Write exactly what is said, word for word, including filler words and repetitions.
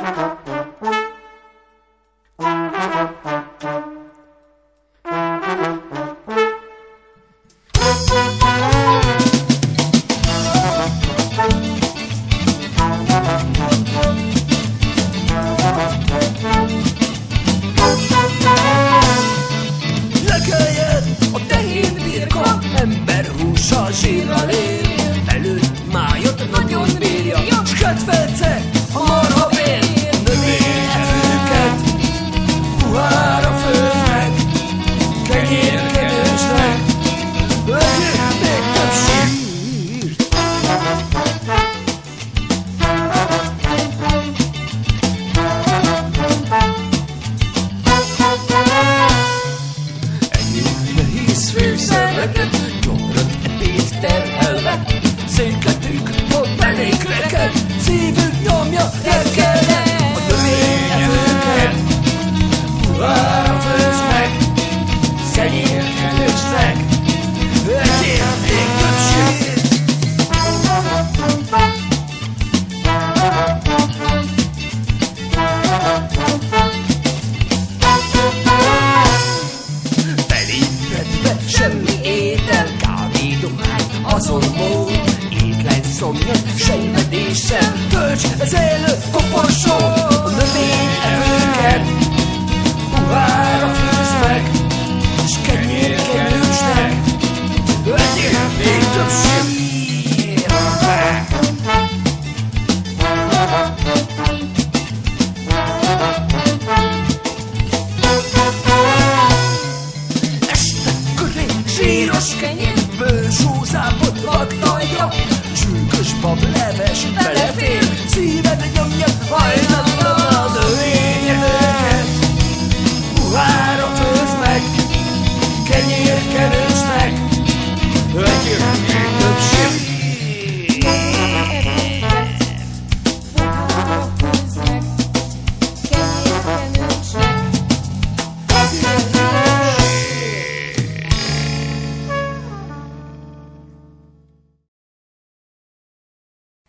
Leköljed a tehén birka, ember húsa zsírral él. Előtt májat nagyon bírja, s kedvence a marha vér. Növényevőket puhára főznek, kenyérkenősnek, legyél még több sírt. Nehéz főszerveket, gyomrot ebéd terhelve, székletünk a belékreket, szívünk nyomja érkelve. A növényevőket puhára főznek, kenyérkenősnek, legyél még több sírt. Belépedve semmi étel, kávédomát azon mód, étlen szomja, sejvedéssel, tölts az élő koporsó. A növényevőket puhára főznek, s kenyérkenősnek, legyél még több sír. Zsíros kenyér, bőrsózából raktajra, csűkös bableves belefér, szíved nyomja hajnalban a növényevőket, puhára főznek, kenyérkenő.